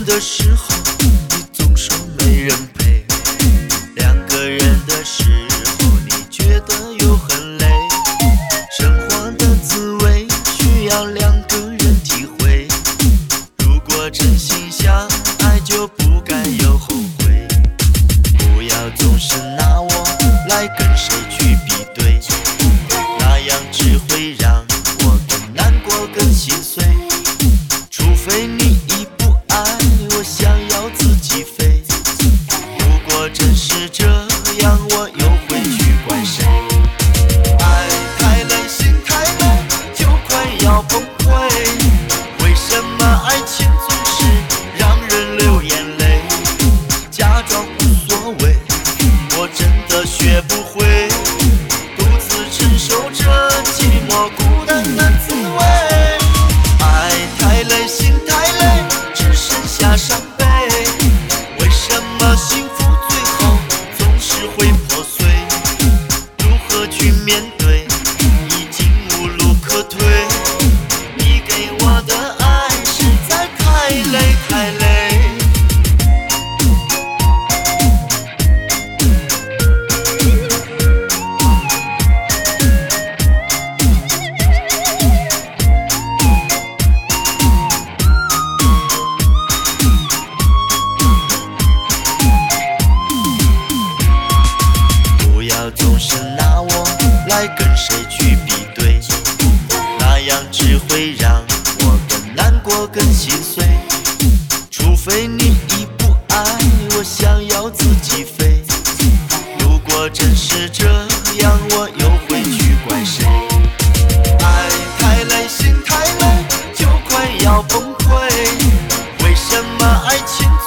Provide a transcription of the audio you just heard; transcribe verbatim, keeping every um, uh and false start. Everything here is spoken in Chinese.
人的时候，你总说没人陪；两个人的时候，你觉得又很累。生活的滋味需要两个人体会。如果真心相爱，就不该有后悔。不要总是拿我来跟谁去比对，那样只会让我更难过更心碎。除非你已不爱我，想要自己飞。如果真是这样，我又会去怪谁？爱太累，心太累，就快要崩溃。为什么爱情总是让人流眼泪？假装无所谓，我真的学不会独自承受着寂寞孤单的滋味。爱太累，心太累，只剩下伤悲。为什么幸福最后总是会破碎？如何去面对？已经无路可退。你给我的爱实在太累太累。不要总是拿我来跟谁去比对，那样只会让我更难过更心碎。除非你已不爱我，想要自己飞。如果真是这样，我又会去怪谁？爱太累，心太累，就快要崩溃。为什么爱情